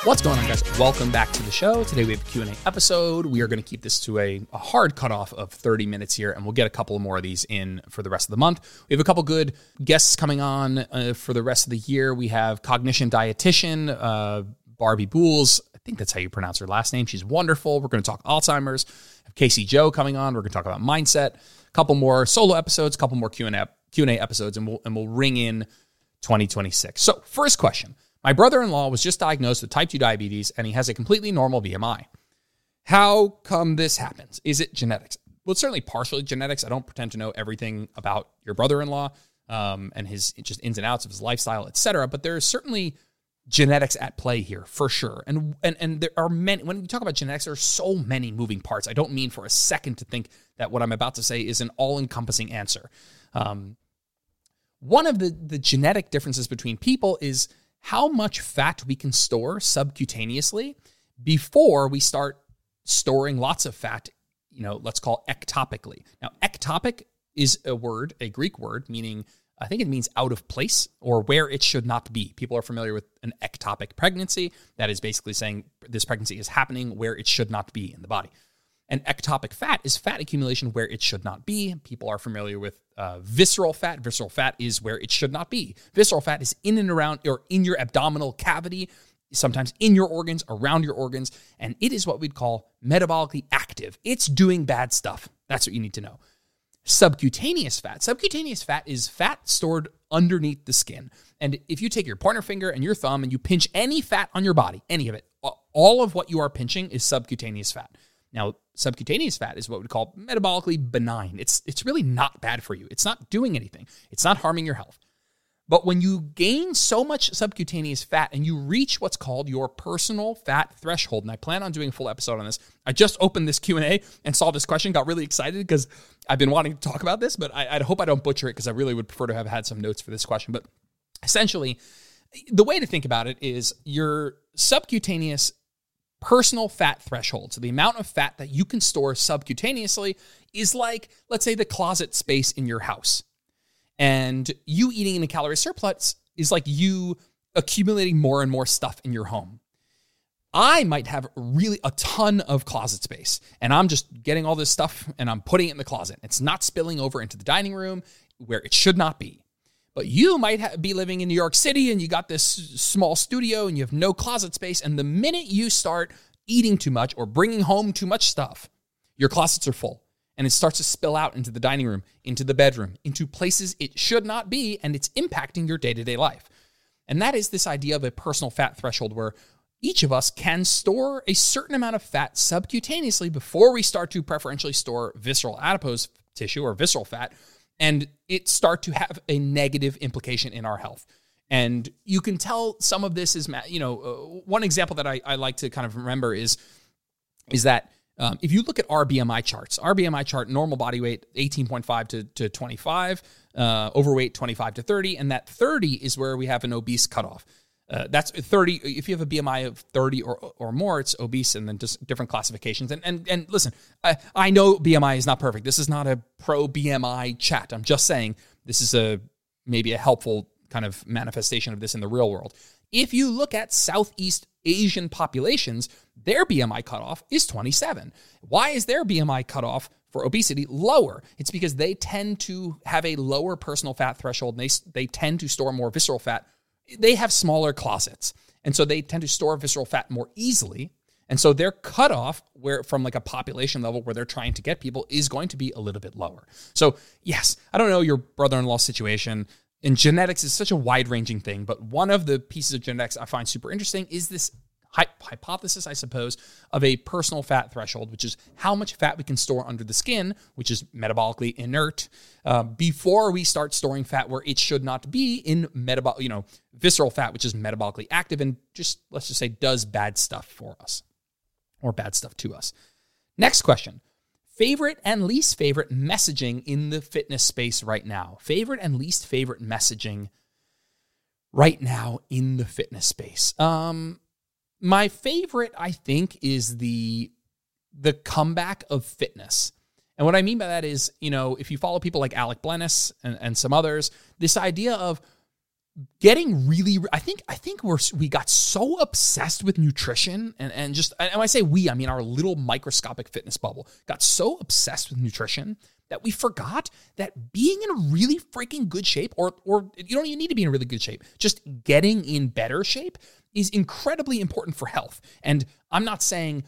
What's going on, guys? Welcome back to the show. Today we have a Q&A episode. We are going to keep this to a hard cutoff of 30 minutes here, and we'll get a couple more of these in for the rest of the month. We have a couple good guests coming on for the rest of the year. We have cognition dietitian, Barbie Bools. I think that's how you pronounce her last name. She's wonderful. We're going to talk Alzheimer's. We have Casey Joe coming on. We're going to talk about mindset. A couple more solo episodes, a couple more Q&A episodes, and we'll ring in 2026. So, first question. My brother-in-law was just diagnosed with type 2 diabetes, and he has a completely normal BMI. How come this happens? Is it genetics? Well, it's certainly partially genetics. I don't pretend to know everything about your brother-in-law and his just ins and outs of his lifestyle, etc. But there is certainly genetics at play here, for sure. And there are many, when we talk about genetics, there are so many moving parts. I don't mean for a second to think that what I'm about to say is an all-encompassing answer. One of the genetic differences between people is how much fat we can store subcutaneously before we start storing lots of fat, let's call ectopically. Now, ectopic is a Greek word, meaning, I think it means out of place or where it should not be. People are familiar with an ectopic pregnancy. That is basically saying this pregnancy is happening where it should not be in the body. And ectopic fat is fat accumulation where it should not be. People are familiar with visceral fat. Visceral fat is where it should not be. Visceral fat is in and around or in your abdominal cavity, sometimes in your organs, around your organs, and it is what we'd call metabolically active. It's doing bad stuff. That's what you need to know. Subcutaneous fat. Subcutaneous fat is fat stored underneath the skin. And if you take your pointer finger and your thumb and you pinch any fat on your body, any of it, all of what you are pinching is subcutaneous fat. Now, subcutaneous fat is what we call metabolically benign. It's really not bad for you. It's not doing anything. It's not harming your health. But when you gain so much subcutaneous fat and you reach what's called your personal fat threshold, and I plan on doing a full episode on this. I just opened this Q&A and saw this question, got really excited because I've been wanting to talk about this, but I hope I don't butcher it because I really would prefer to have had some notes for this question. But essentially, the way to think about it is your subcutaneous personal fat threshold. So the amount of fat that you can store subcutaneously is like, let's say, the closet space in your house. And you eating in a calorie surplus is like you accumulating more and more stuff in your home. I might have really a ton of closet space, and I'm just getting all this stuff and I'm putting it in the closet. It's not spilling over into the dining room where it should not be. But you might be living in New York City and you got this small studio and you have no closet space. And the minute you start eating too much or bringing home too much stuff, your closets are full. And it starts to spill out into the dining room, into the bedroom, into places it should not be. And it's impacting your day-to-day life. And that is this idea of a personal fat threshold where each of us can store a certain amount of fat subcutaneously before we start to preferentially store visceral adipose tissue or visceral fat, and it start to have a negative implication in our health. And you can tell some of this is, one example that I like to kind of remember is that if you look at our BMI charts, normal body weight, 18.5 to 25, overweight, 25 to 30, and that 30 is where we have an obese cutoff. That's 30. If you have a BMI of 30 or more, it's obese, and then just different classifications. And listen, I know BMI is not perfect. This is not a pro BMI chat. I'm just saying this is maybe a helpful kind of manifestation of this in the real world. If you look at Southeast Asian populations, their BMI cutoff is 27. Why is their BMI cutoff for obesity lower? It's because they tend to have a lower personal fat threshold, and they tend to store more visceral fat. They have smaller closets, and so they tend to store visceral fat more easily. And so their cutoff, where from like a population level where they're trying to get people, is going to be a little bit lower. So yes, I don't know your brother-in-law's situation, and genetics is such a wide-ranging thing, but one of the pieces of genetics I find super interesting is this hypothesis, I suppose, of a personal fat threshold, which is how much fat we can store under the skin, which is metabolically inert, before we start storing fat where it should not be in visceral fat, which is metabolically active and let's just say does bad stuff for us or bad stuff to us. Next question. Favorite and least favorite messaging in the fitness space right now. Favorite and least favorite messaging right now in the fitness space. My favorite, I think, is the comeback of fitness. And what I mean by that is, if you follow people like Alec Blennis and some others, this idea of getting really, I think we got so obsessed with nutrition and when I say we, I mean our little microscopic fitness bubble got so obsessed with nutrition that we forgot that being in a really freaking good shape, or you don't even need to be in really good shape, just getting in better shape is incredibly important for health. And I'm not saying,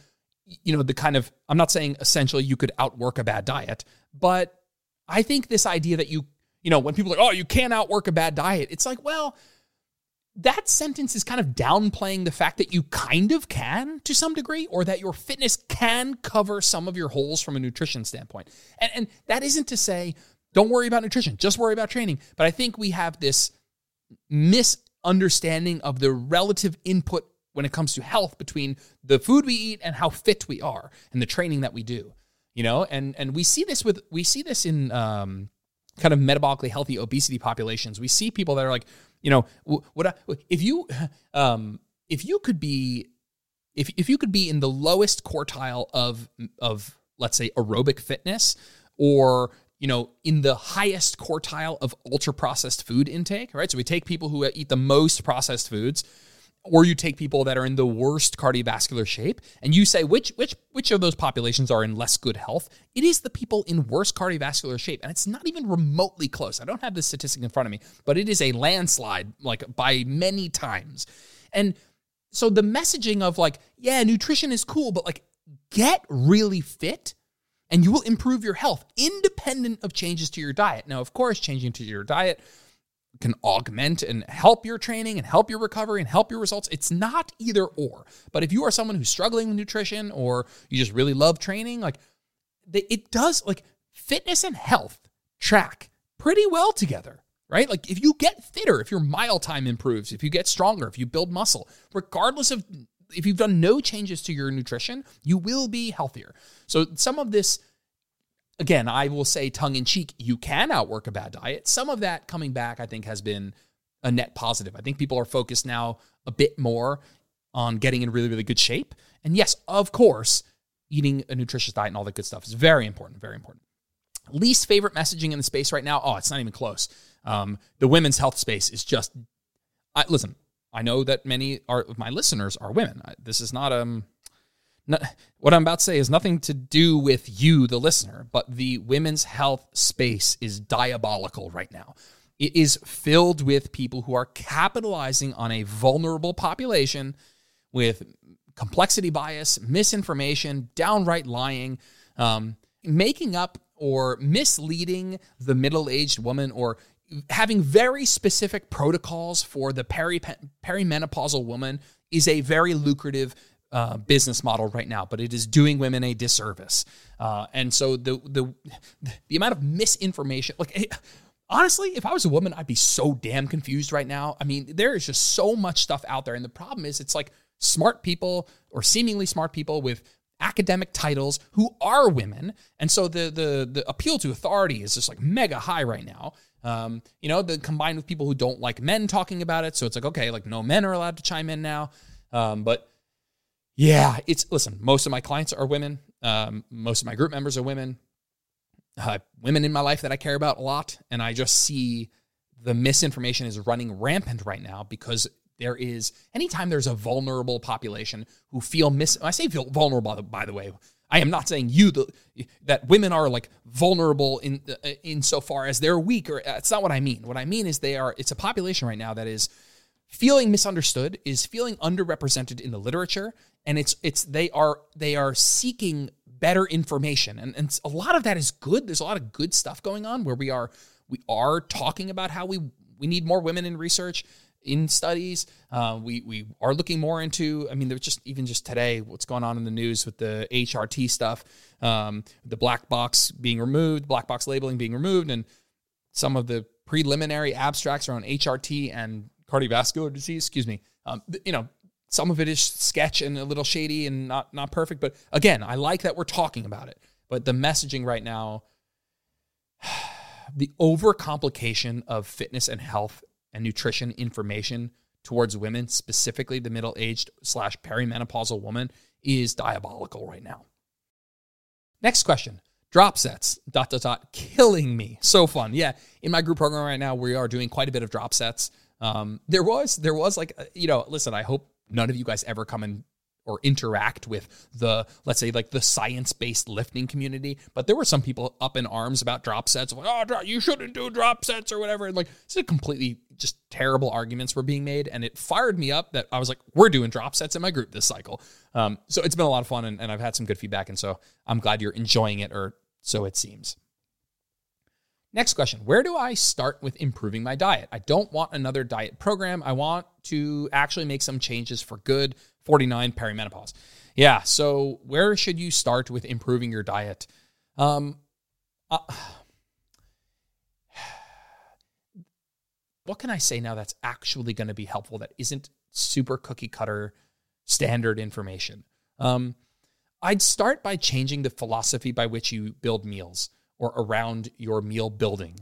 I'm not saying essentially you could outwork a bad diet, but I think this idea that when people are like, oh, you can't outwork a bad diet, it's like, well, that sentence is kind of downplaying the fact that you kind of can to some degree, or that your fitness can cover some of your holes from a nutrition standpoint. And that isn't to say, don't worry about nutrition, just worry about training. But I think we have this misunderstanding of the relative input when it comes to health between the food we eat and how fit we are and the training that we do, and we see this in kind of metabolically healthy obesity populations. We see people that are like, if you could be in the lowest quartile of let's say aerobic fitness, or in the highest quartile of ultra processed food intake, right? So we take people who eat the most processed foods, or you take people that are in the worst cardiovascular shape, and you say which of those populations are in less good health. It is the people in worse cardiovascular shape, and it's not even remotely close. I don't have this statistic in front of me, but it is a landslide, like by many times. And so the messaging of like, yeah, nutrition is cool, but like get really fit and you will improve your health independent of changes to your diet. Now, of course, changing to your diet can augment and help your training and help your recovery and help your results. It's not either or. But if you are someone who's struggling with nutrition, or you just really love training, like it does, like fitness and health track pretty well together, right? Like if you get fitter, if your mile time improves, if you get stronger, if you build muscle, regardless of if you've done no changes to your nutrition, you will be healthier. So some of this, again, I will say tongue-in-cheek, you can outwork a bad diet. Some of that coming back, I think, has been a net positive. I think people are focused now a bit more on getting in really, really good shape. And yes, of course, eating a nutritious diet and all that good stuff is very important, very important. Least favorite messaging in the space right now? Oh, it's not even close. The women's health space is just... listen, I know that many of my listeners are women. This is not... what I'm about to say has nothing to do with you, the listener, but the women's health space is diabolical right now. It is filled with people who are capitalizing on a vulnerable population with complexity bias, misinformation, downright lying, making up or misleading the middle-aged woman, or having very specific protocols for the perimenopausal woman is a very lucrative business model right now, but it is doing women a disservice. And so the amount of misinformation, like honestly, if I was a woman, I'd be so damn confused right now. I mean, there is just so much stuff out there. And the problem is it's like smart people or seemingly smart people with academic titles who are women. And so the appeal to authority is just like mega high right now. Combined with people who don't like men talking about it. So it's like, okay, like no men are allowed to chime in now. But yeah, listen, most of my clients are women. Most of my group members are women. Women in my life that I care about a lot. And I just see the misinformation is running rampant right now because anytime there's a vulnerable population who feel I say feel vulnerable, by the way, I am not saying that women are like vulnerable in so far as they're weak, or it's not what I mean. What I mean is it's a population right now that is feeling misunderstood, is feeling underrepresented in the literature, and they are seeking better information, and a lot of that is good. There's a lot of good stuff going on where we are talking about how we need more women in research, in studies. We are looking more into, I mean, there's just today, what's going on in the news with the HRT stuff, the black box being removed, black box labeling being removed, and some of the preliminary abstracts around HRT and cardiovascular disease, some of it is sketch and a little shady and not perfect. But again, I like that we're talking about it. But the messaging right now, the overcomplication of fitness and health and nutrition information towards women, specifically the middle-aged / perimenopausal woman, is diabolical right now. Next question. Drop sets, ... killing me. So fun. Yeah, in my group program right now, we are doing quite a bit of drop sets. There was like, listen, I hope none of you guys ever come in or interact with the, let's say, like the science-based lifting community. But there were some people up in arms about drop sets. Like, oh, you shouldn't do drop sets or whatever. And like, this is completely just terrible arguments were being made. And it fired me up that I was like, we're doing drop sets in my group this cycle. So it's been a lot of fun and I've had some good feedback. And so I'm glad you're enjoying it, or so it seems. Next question. Where do I start with improving my diet? I don't want another diet program. I want to actually make some changes for good. 49, perimenopause. Yeah, so where should you start with improving your diet? What can I say now that's actually going to be helpful that isn't super cookie cutter standard information? I'd start by changing the philosophy by which you build meals or around your meal building.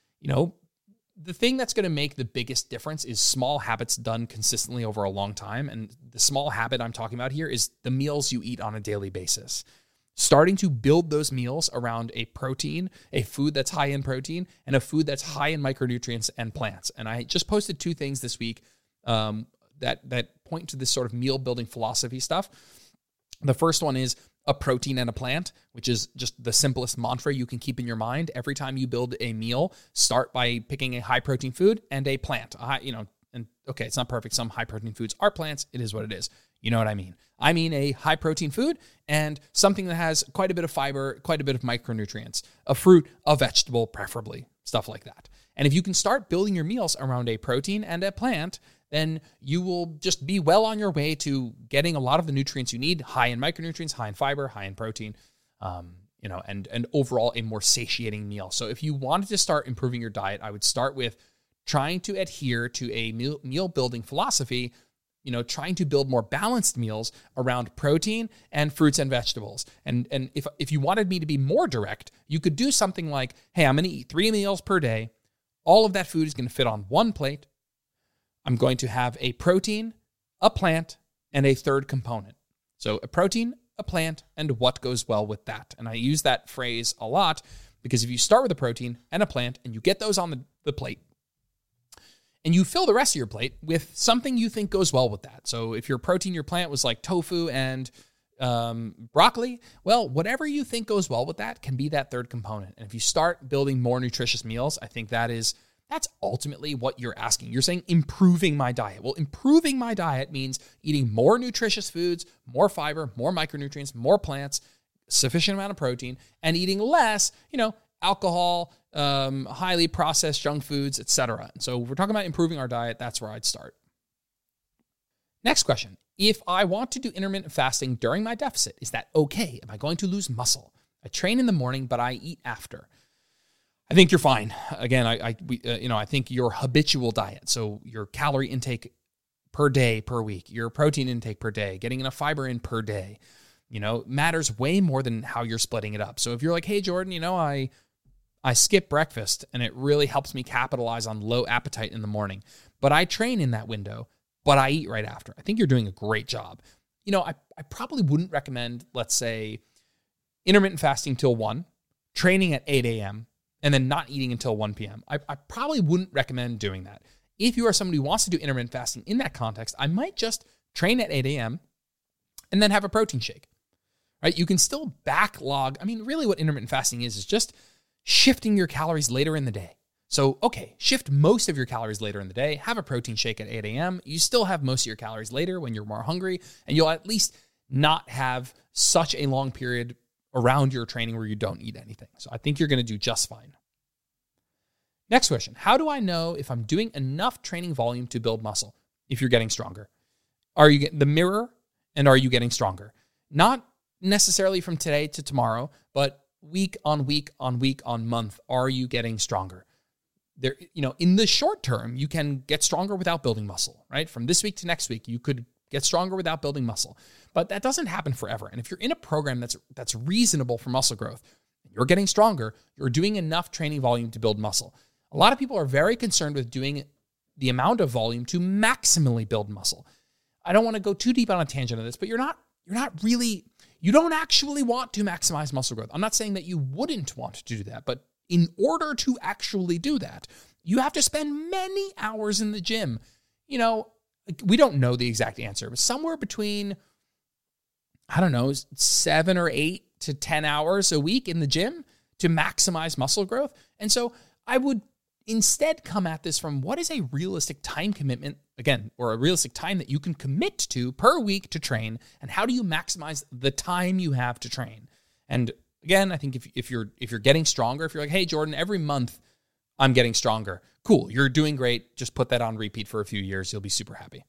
The thing that's going to make the biggest difference is small habits done consistently over a long time. And the small habit I'm talking about here is the meals you eat on a daily basis. Starting to build those meals around a protein, a food that's high in protein, and a food that's high in micronutrients and plants. And I just posted 2 things this week that point to this sort of meal building philosophy stuff. The first one is a protein and a plant, which is just the simplest mantra you can keep in your mind. Every time you build a meal, start by picking a high protein food and a plant. And okay, it's not perfect. Some high protein foods are plants. It is what it is. You know what I mean? I mean a high protein food and something that has quite a bit of fiber, quite a bit of micronutrients, a fruit, a vegetable, preferably, stuff like that. And if you can start building your meals around a protein and a plant, then you will just be well on your way to getting a lot of the nutrients you need, high in micronutrients, high in fiber, high in protein, and overall a more satiating meal. So if you wanted to start improving your diet, I would start with trying to adhere to a meal building philosophy, trying to build more balanced meals around protein and fruits and vegetables. And if you wanted me to be more direct, you could do something like, hey, I'm going to eat 3 meals per day. All of that food is going to fit on one plate. I'm going to have a protein, a plant, and a third component. So a protein, a plant, and what goes well with that. And I use that phrase a lot because if you start with a protein and a plant and you get those on the plate and you fill the rest of your plate with something you think goes well with that. So if your protein, your plant was like tofu and broccoli, well, whatever you think goes well with that can be that third component. And if you start building more nutritious meals, I think that's ultimately what you're asking. You're saying improving my diet. Well, improving my diet means eating more nutritious foods, more fiber, more micronutrients, more plants, sufficient amount of protein, and eating less, alcohol, highly processed junk foods, etc. So if we're talking about improving our diet, that's where I'd start. Next question. If I want to do intermittent fasting during my deficit, is that okay? Am I going to lose muscle? I train in the morning, but I eat after. I think you're fine. Again, I think your habitual diet, so your calorie intake per day, per week, your protein intake per day, getting enough fiber in per day, matters way more than how you're splitting it up. So if you're like, hey, Jordan, I skip breakfast and it really helps me capitalize on low appetite in the morning, but I train in that window, but I eat right after. I think you're doing a great job. I probably wouldn't recommend, let's say, intermittent fasting till 1, training at 8 a.m., and then not eating until 1 p.m. I probably wouldn't recommend doing that. If you are somebody who wants to do intermittent fasting in that context, I might just train at 8 a.m. and then have a protein shake, right? You can still backlog. I mean, really what intermittent fasting is just shifting your calories later in the day. So, okay, shift most of your calories later in the day, have a protein shake at 8 a.m. You still have most of your calories later when you're more hungry, and you'll at least not have such a long period around your training where you don't eat anything. So I think you're going to do just fine. Next question. How do I know if I'm doing enough training volume to build muscle if you're getting stronger? Are you getting the mirror and are you getting stronger? Not necessarily from today to tomorrow, but week on week on week on month, are you getting stronger? There, in the short term, you can get stronger without building muscle, right? From this week to next week, you could get stronger without building muscle. But that doesn't happen forever. And if you're in a program that's reasonable for muscle growth, you're getting stronger, you're doing enough training volume to build muscle. A lot of people are very concerned with doing the amount of volume to maximally build muscle. I don't want to go too deep on a tangent of this, but you don't actually want to maximize muscle growth. I'm not saying that you wouldn't want to do that, but in order to actually do that, You have to spend many hours in the gym. You know, we don't know the exact answer, but somewhere between, I don't know, 7 or 8 to 10 hours a week in the gym to maximize muscle growth. And so I would instead come at this from what is a realistic time commitment, again, or a realistic time that you can commit to per week to train, and how do you maximize the time you have to train? And again, I think if you're getting stronger, if you're like, hey, Jordan, every month I'm getting stronger, cool, you're doing great. Just put that on repeat for a few years. You'll be super happy.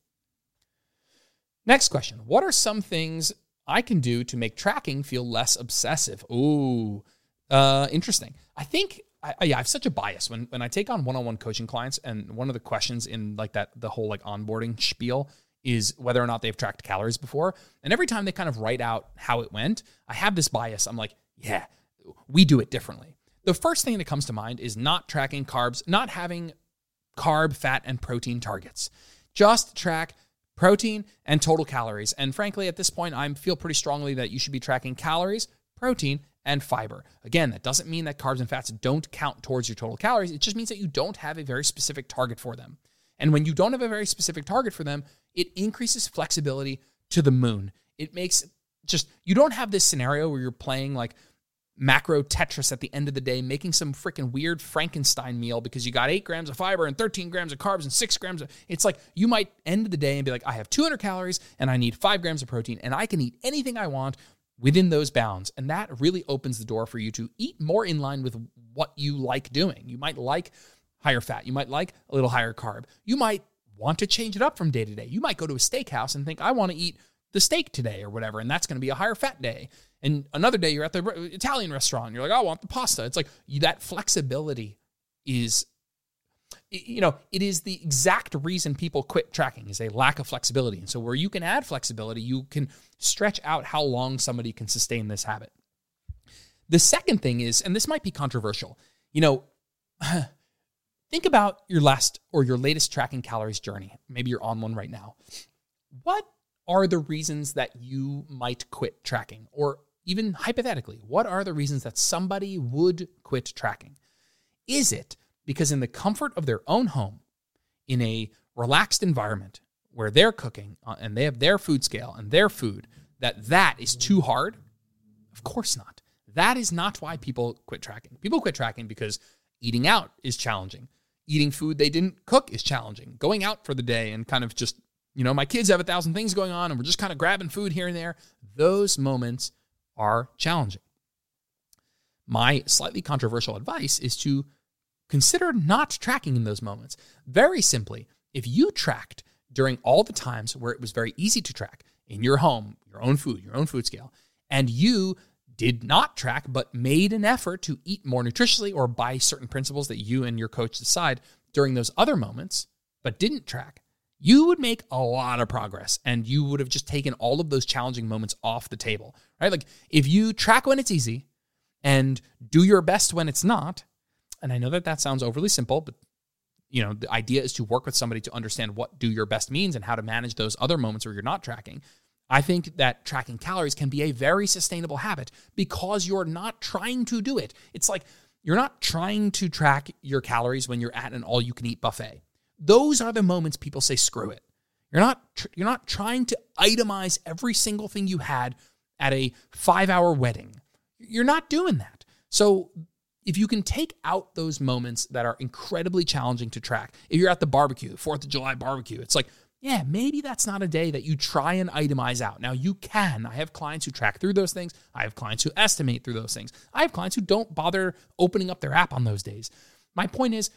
Next question. What are some things I can do to make tracking feel less obsessive? Ooh, interesting. I think I have such a bias when I take on one-on-one coaching clients, and one of the questions in like that, the whole like onboarding spiel is whether or not they've tracked calories before. And every time they kind of write out how it went, I have this bias. I'm like, yeah, we do it differently. The first thing that comes to mind is not tracking carbs, not having carb, fat, and protein targets. Just track protein and total calories. And frankly, at this point, I feel pretty strongly that you should be tracking calories, protein, and fiber. Again, that doesn't mean that carbs and fats don't count towards your total calories. It just means that you don't have a very specific target for them. And when you don't have a very specific target for them, it increases flexibility to the moon. It makes just, you don't have this scenario where you're playing like macro Tetris at the end of the day, making some freaking weird Frankenstein meal because you got 8 grams of fiber and 13 grams of carbs and 6 grams of, it's like you might end the day and be like, I have 200 calories and I need 5 grams of protein and I can eat anything I want within those bounds. And that really opens the door for you to eat more in line with what you like doing. You might like higher fat. You might like a little higher carb. You might want to change it up from day to day. You might go to a steakhouse and think, I want to eat the steak today or whatever, and that's going to be a higher fat day. And another day you're at the Italian restaurant and you're like, I want the pasta. It's like that flexibility is, you know, it is the exact reason people quit tracking is a lack of flexibility. And so where you can add flexibility, you can stretch out how long somebody can sustain this habit. The second thing is, and this might be controversial, you know, think about your last or your latest tracking calories journey. Maybe you're on one right now. What are the reasons that you might quit tracking? Or even hypothetically, what are the reasons that somebody would quit tracking? Is it because in the comfort of their own home, in a relaxed environment where they're cooking and they have their food scale and their food, that is too hard? Of course not. That is not why people quit tracking. People quit tracking because eating out is challenging. Eating food they didn't cook is challenging. Going out for the day and kind of just, you know, my kids have 1,000 things going on and we're just kind of grabbing food here and there. Those moments are challenging. My slightly controversial advice is to consider not tracking in those moments. Very simply, if you tracked during all the times where it was very easy to track in your home, your own food scale, and you did not track but made an effort to eat more nutritiously or by certain principles that you and your coach decide during those other moments, but didn't track, you would make a lot of progress and you would have just taken all of those challenging moments off the table, right? Like if you track when it's easy and do your best when it's not, and I know that sounds overly simple, but you know, the idea is to work with somebody to understand what do your best means and how to manage those other moments where you're not tracking. I think that tracking calories can be a very sustainable habit because you're not trying to do it. It's like you're not trying to track your calories when you're at an all-you-can-eat buffet. Those are the moments people say, screw it. You're not trying to itemize every single thing you had at a 5-hour wedding. You're not doing that. So if you can take out those moments that are incredibly challenging to track, if you're at the barbecue, 4th of July barbecue, it's like, yeah, maybe that's not a day that you try and itemize out. Now you can. I have clients who track through those things. I have clients who estimate through those things. I have clients who don't bother opening up their app on those days. My point is,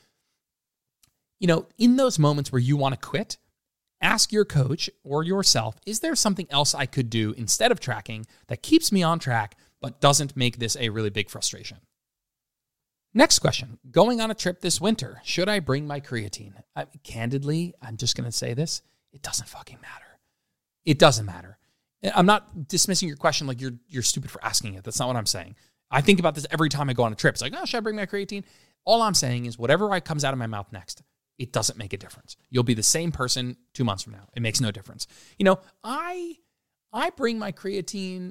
you know, in those moments where you want to quit, ask your coach or yourself, is there something else I could do instead of tracking that keeps me on track but doesn't make this a really big frustration? Next question. Going on a trip this winter, should I bring my creatine? Candidly, I'm just going to say this. It doesn't fucking matter. It doesn't matter. I'm not dismissing your question like you're stupid for asking it. That's not what I'm saying. I think about this every time I go on a trip. It's like, oh, should I bring my creatine? All I'm saying is whatever comes out of my mouth next, it doesn't make a difference. You'll be the same person 2 months from now. It makes no difference. You know, I bring my creatine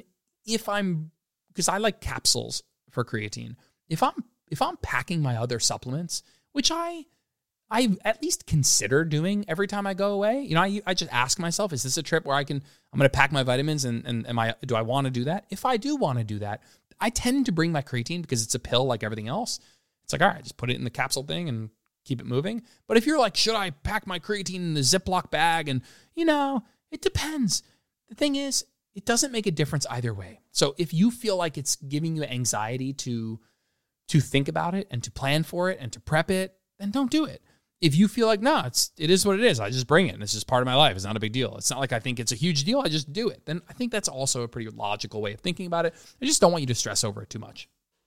because I like capsules for creatine. If I'm packing my other supplements, which I I at least consider doing every time I go away. You know, I just ask myself, is this a trip where I'm going to pack my vitamins and do I want to do that? If I do want to do that, I tend to bring my creatine because it's a pill like everything else. It's like, all right, just put it in the capsule thing and keep it moving. But if you're like, should I pack my creatine in the Ziploc bag? And, you know, it depends. The thing is, it doesn't make a difference either way. So if you feel like it's giving you anxiety to think about it and to plan for it and to prep it, then don't do it. If you feel like, no, it is what it is, I just bring it and it's just part of my life, it's not a big deal, it's not like I think it's a huge deal, I just do it, then I think that's also a pretty logical way of thinking about it. I just don't want you to stress over it too much.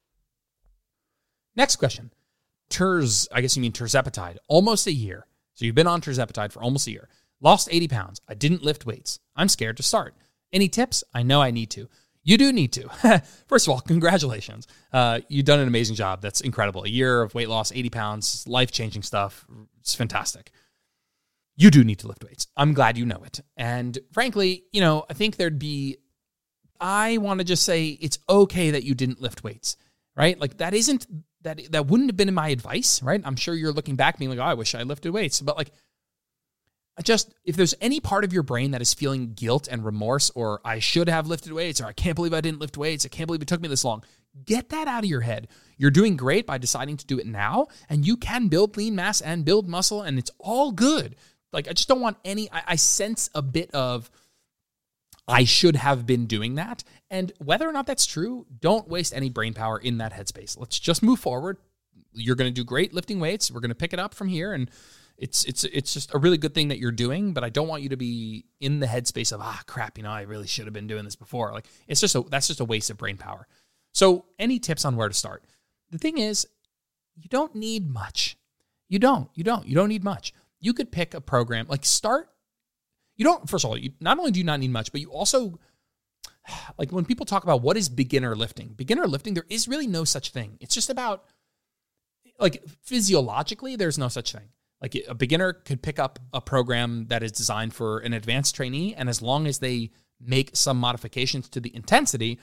Next question. I guess you mean tirzepatide, almost a year. So you've been on tirzepatide for almost a year. Lost 80 pounds. I didn't lift weights. I'm scared to start. Any tips? I know I need to. You do need to. First of all, congratulations. You've done an amazing job. That's incredible. A year of weight loss, 80 pounds, life-changing stuff. It's fantastic. You do need to lift weights. I'm glad you know it. And frankly, you know, I think I want to just say it's okay that you didn't lift weights, right? Like that wouldn't have been my advice, right? I'm sure you're looking back being like, oh, I wish I lifted weights. But like, if there's any part of your brain that is feeling guilt and remorse, or I should have lifted weights, or I can't believe I didn't lift weights, I can't believe it took me this long, get that out of your head. You're doing great by deciding to do it now, and you can build lean mass and build muscle, and it's all good. Like, I just don't want I sense a bit of, I should have been doing that. And whether or not that's true, don't waste any brain power in that headspace. Let's just move forward. You're going to do great lifting weights. We're going to pick it up from here, and it's just a really good thing that you're doing, but I don't want you to be in the headspace of, crap, you know, I really should have been doing this before. Like, that's just a waste of brain power. So any tips on where to start? The thing is, you don't need much. You don't need much. You could pick a program, like start. First of all, not only do you not need much, but you also, like when people talk about what is beginner lifting, there is really no such thing. It's just about, like, physiologically, there's no such thing. Like, a beginner could pick up a program that is designed for an advanced trainee, and as long as they make some modifications to the intensity,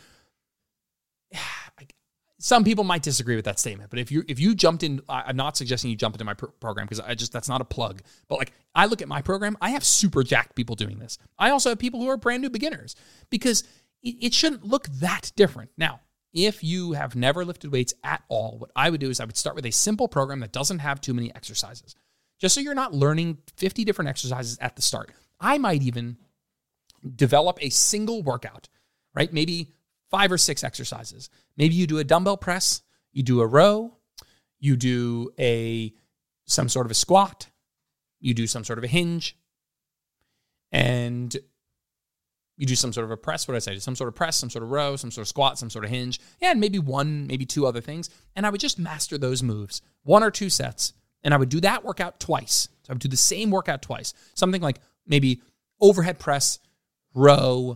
some people might disagree with that statement. But if you jumped in, I'm not suggesting you jump into my program because that's not a plug. But like, I look at my program, I have super jacked people doing this. I also have people who are brand new beginners because it shouldn't look that different. Now, if you have never lifted weights at all, what I would do is I would start with a simple program that doesn't have too many exercises. Just so you're not learning 50 different exercises at the start. I might even develop a single workout, right? Maybe 5 or 6 exercises. Maybe you do a dumbbell press, you do a row, you do some sort of a squat, you do some sort of a hinge, and you do some sort of a press. What did I say? Some sort of press, some sort of row, some sort of squat, some sort of hinge, and maybe 2 other things. And I would just master those moves, 1 or 2 sets. And I would do that workout twice. So I would do the same workout twice. Something like maybe overhead press, row,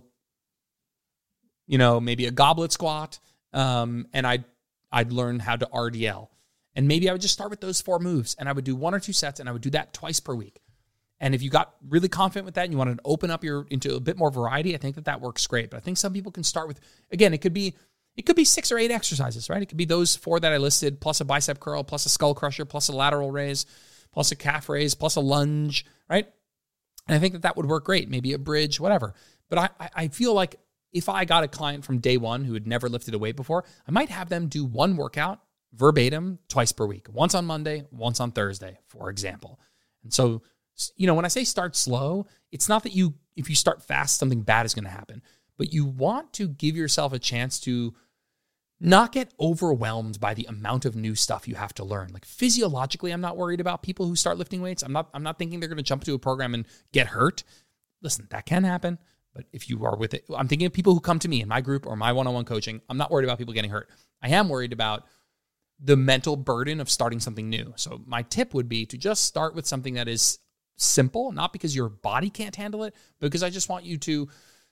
maybe a goblet squat. And I'd learn how to RDL. And maybe I would just start with those 4 moves. And I would do 1 or 2 sets, and I would do that twice per week. And if you got really confident with that and you wanted to open up into a bit more variety, I think that works great. But I think some people can start with, again, it could be 6 or 8 exercises, right? It could be those 4 that I listed, plus a bicep curl, plus a skull crusher, plus a lateral raise, plus a calf raise, plus a lunge, right? And I think that would work great. Maybe a bridge, whatever. But I feel like if I got a client from day one who had never lifted a weight before, I might have them do 1 workout verbatim twice per week, once on Monday, once on Thursday, for example. And so, when I say start slow, it's not that if you start fast, something bad is going to happen, but you want to give yourself a chance to not get overwhelmed by the amount of new stuff you have to learn. Like, physiologically, I'm not worried about people who start lifting weights. I'm not thinking they're going to jump into a program and get hurt. Listen, that can happen. But if you are with it, I'm thinking of people who come to me in my group or my one-on-one coaching. I'm not worried about people getting hurt. I am worried about the mental burden of starting something new. So my tip would be to just start with something that is simple, not because your body can't handle it, but because I just want you to,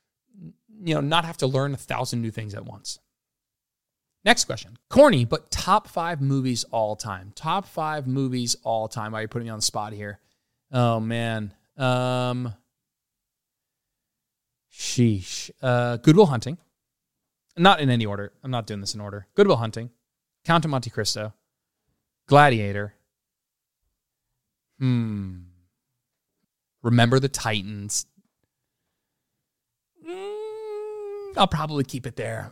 not have to learn 1,000 new things at once. Next question. Corny, but top 5 movies all time. Top 5 movies all time. Why are you putting me on the spot here? Oh, man. Sheesh. Good Will Hunting. Not in any order. I'm not doing this in order. Good Will Hunting. Count of Monte Cristo. Gladiator. Remember the Titans. I'll probably keep it there.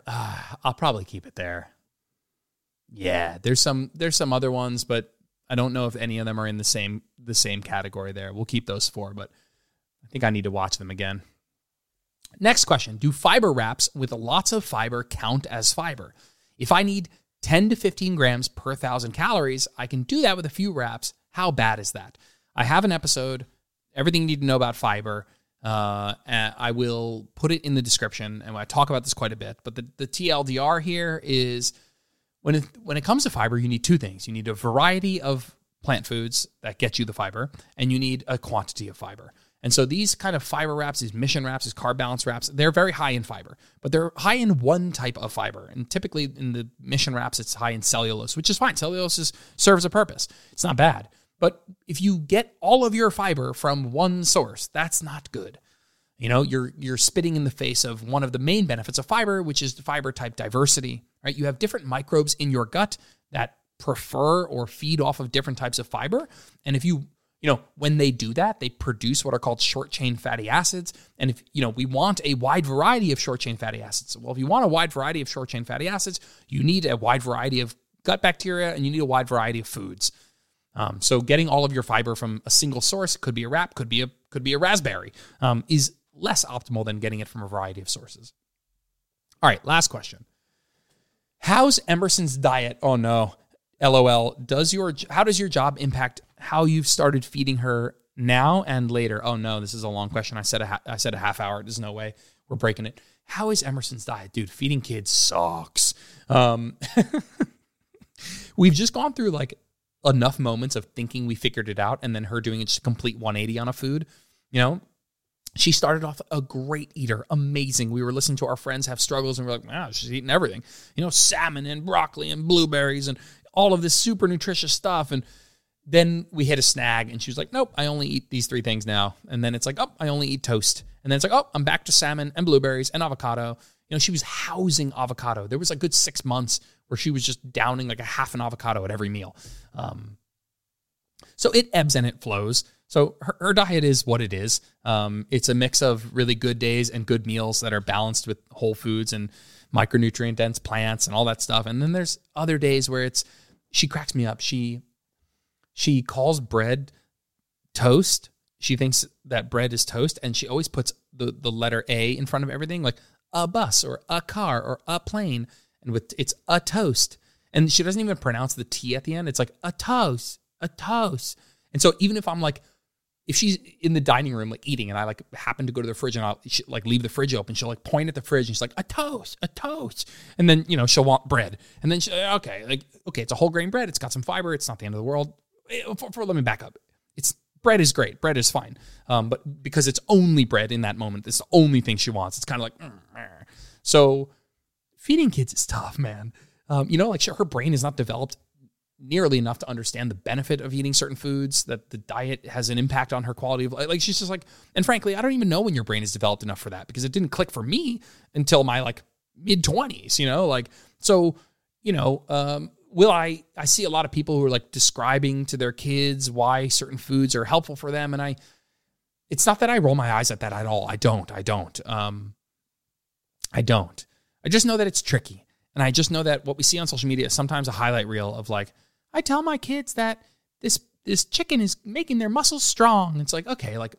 Yeah, there's some other ones, but I don't know if any of them are in the same category there. We'll keep those 4, but I think I need to watch them again. Next question. Do fiber wraps with lots of fiber count as fiber? If I need 10 to 15 grams per 1,000 calories, I can do that with a few wraps. How bad is that? I have an episode, Everything You Need to Know About Fiber. And I will put it in the description, and I talk about this quite a bit. But the TLDR here is when it comes to fiber, you need 2 things. You need a variety of plant foods that get you the fiber, and you need a quantity of fiber. And so these kind of fiber wraps, these mission wraps, these carb balance wraps, they're very high in fiber, but they're high in one type of fiber. And typically in the mission wraps, it's high in cellulose, which is fine. Cellulose serves a purpose. It's not bad. But if you get all of your fiber from one source, that's not good. You know, you're spitting in the face of one of the main benefits of fiber, which is fiber type diversity, right? You have different microbes in your gut that prefer or feed off of different types of fiber. And if when they do that, they produce what are called short-chain fatty acids. And if, we want a wide variety of short-chain fatty acids. Well, if you want a wide variety of short-chain fatty acids, you need a wide variety of gut bacteria, and you need a wide variety of foods. So getting all of your fiber from a single source, could be a wrap, could be a raspberry, is less optimal than getting it from a variety of sources. All right, last question. How's Emerson's diet? Oh no, LOL. How does your job impact how you've started feeding her now and later? Oh no, this is a long question. I said a half hour. There's no way we're breaking it. How is Emerson's diet? Dude, feeding kids sucks. We've just gone through like enough moments of thinking we figured it out, and then her doing just a complete 180 on a food. She started off a great eater, amazing. We were listening to our friends have struggles, and we're like, wow, she's eating everything. Salmon and broccoli and blueberries and all of this super nutritious stuff. And then we hit a snag, and she was like, nope, I only eat these 3 things now. And then it's like, oh, I only eat toast. And then it's like, oh, I'm back to salmon and blueberries and avocado. She was housing avocado. There was a good 6 months where she was just downing like a half an avocado at every meal. So it ebbs and it flows. So her diet is what it is. It's a mix of really good days and good meals that are balanced with whole foods and micronutrient dense plants and all that stuff. And then there's other days where she cracks me up. She calls bread toast. She thinks that bread is toast, and she always puts the letter A in front of everything, like a bus or a car or a plane, and it's a toast. And she doesn't even pronounce the T at the end. It's like a toast. And so even if I'm like, if she's in the dining room, like eating, and I like happen to go to the fridge and I'll like leave the fridge open, she'll like point at the fridge and she's like, a toast. And then, she'll want bread. And then okay, it's a whole grain bread. It's got some fiber. It's not the end of the world. Let me back up. Bread is great. Bread is fine. But because it's only bread in that moment, it's the only thing she wants. It's kind of like, So feeding kids is tough, man. Her brain is not developed nearly enough to understand the benefit of eating certain foods, that the diet has an impact on her quality of life. Like, she's just like, and frankly, I don't even know when your brain is developed enough for that, because it didn't click for me until my like mid-20s, I see a lot of people who are like describing to their kids why certain foods are helpful for them. And it's not that I roll my eyes at that at all. I don't. I just know that it's tricky. And I just know that what we see on social media is sometimes a highlight reel of like, I tell my kids that this chicken is making their muscles strong. It's like, okay, like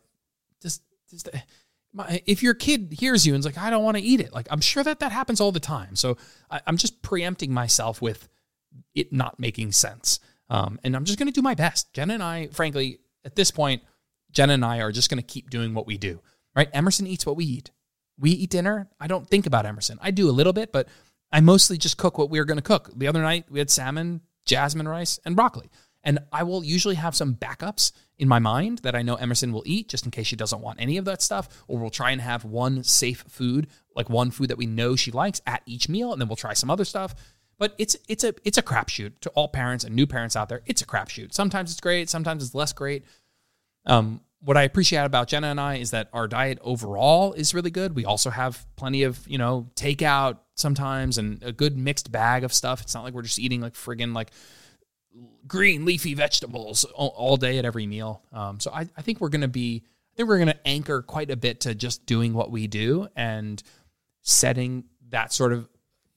if your kid hears you and is like, I don't want to eat it, like, I'm sure that happens all the time. So I'm just preempting myself with it not making sense. And I'm just going to do my best. Jenna and I, frankly, at this point, Jenna and I are just going to keep doing what we do, right? Emerson eats what we eat. We eat dinner. I don't think about Emerson. I do a little bit, but I mostly just cook what we're going to cook. The other night, we had salmon, jasmine rice, and broccoli. And I will usually have some backups in my mind that I know Emerson will eat, just in case she doesn't want any of that stuff. Or we'll try and have one safe food, like one food that we know she likes at each meal, and then we'll try some other stuff. But it's a crapshoot to all parents and new parents out there. It's a crapshoot. Sometimes it's great. Sometimes it's less great. What I appreciate about Jenna and I is that our diet overall is really good. We also have plenty of, takeout sometimes and a good mixed bag of stuff. It's not like we're just eating like friggin' like green leafy vegetables all day at every meal. So I think we're going to anchor quite a bit to just doing what we do and setting that sort of,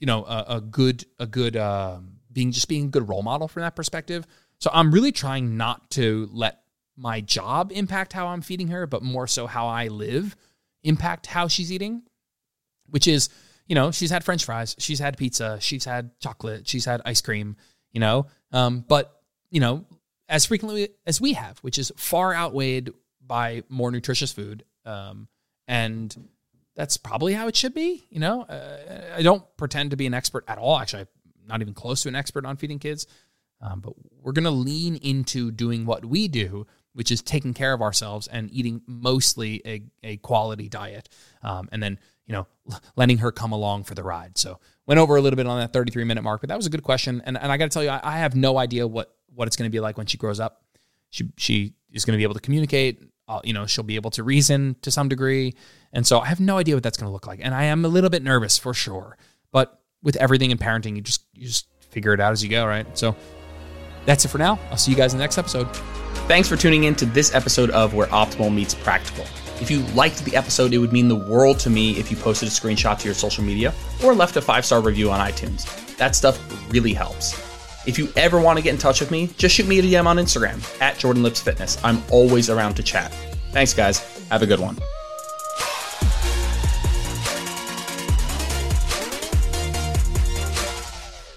being a good role model from that perspective. So I'm really trying not to let my job impact how I'm feeding her, but more so how I live impact how she's eating, which is, she's had French fries, she's had pizza, she's had chocolate, she's had ice cream, but as frequently as we have, which is far outweighed by more nutritious food. And that's probably how it should be. I don't pretend to be an expert at all. Actually, I'm not even close to an expert on feeding kids. But we're going to lean into doing what we do, which is taking care of ourselves and eating mostly a quality diet. And then, letting her come along for the ride. So went over a little bit on that 33-minute mark, but that was a good question. And I got to tell you, I have no idea what it's going to be like when she grows up. She is going to be able to communicate. She'll be able to reason to some degree. And so I have no idea what that's going to look like. And I am a little bit nervous for sure. But with everything in parenting, you just figure it out as you go, right? So that's it for now. I'll see you guys in the next episode. Thanks for tuning in to this episode of Where Optimal Meets Practical. If you liked the episode, it would mean the world to me if you posted a screenshot to your social media or left a 5-star review on iTunes. That stuff really helps. If you ever want to get in touch with me, just shoot me a DM on Instagram @JordanLipsFitness. I'm always around to chat. Thanks, guys. Have a good one.